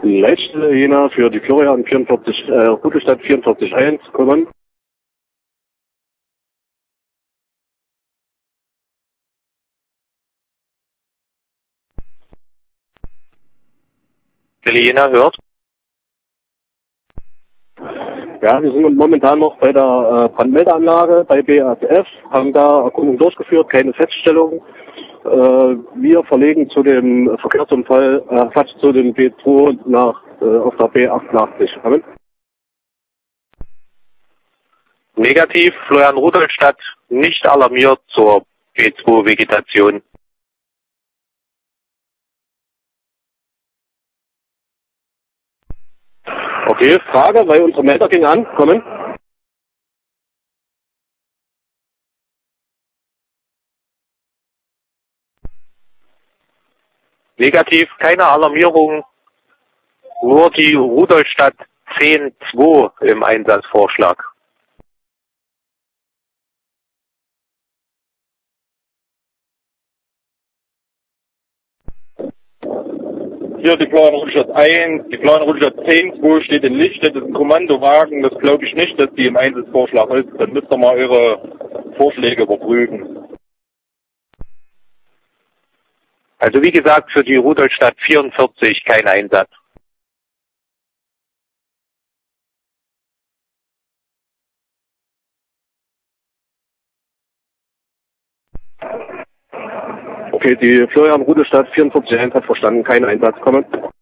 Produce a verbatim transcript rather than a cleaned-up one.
Leitstelle Jena für die Florian vierundvierzig, äh, Rudolstadt vierundvierzig eins, kommen. Jena hört. Ja, wir sind momentan noch bei der äh, Brandmeldeanlage bei B A S F, haben da Erkundung durchgeführt, keine Feststellung. Äh, wir verlegen zu dem Verkehrsunfall äh, fast zu dem B zwei nach äh, auf der B achtundachtzig. Amen. Negativ, Florian Rudolstadt nicht alarmiert zur B zwei Vegetation. Okay, Frage, weil unser Melder ging an. Kommen. Negativ, keine Alarmierung, nur die Rudolstadt zehn zwei im Einsatzvorschlag. Hier die Florian Rudolstadt eins, die Florian Rudolstadt zehn zwei steht in Licht, das ist ein Kommandowagen, das glaube ich nicht, dass die im Einsatzvorschlag ist. Dann müsst ihr mal eure Vorschläge überprüfen. Also wie gesagt, für die Rudolstadt vierundvierzig kein Einsatz. Okay, die Florian Rudolstadt vierundvierzig eins hat verstanden, kein Einsatz. Kommen.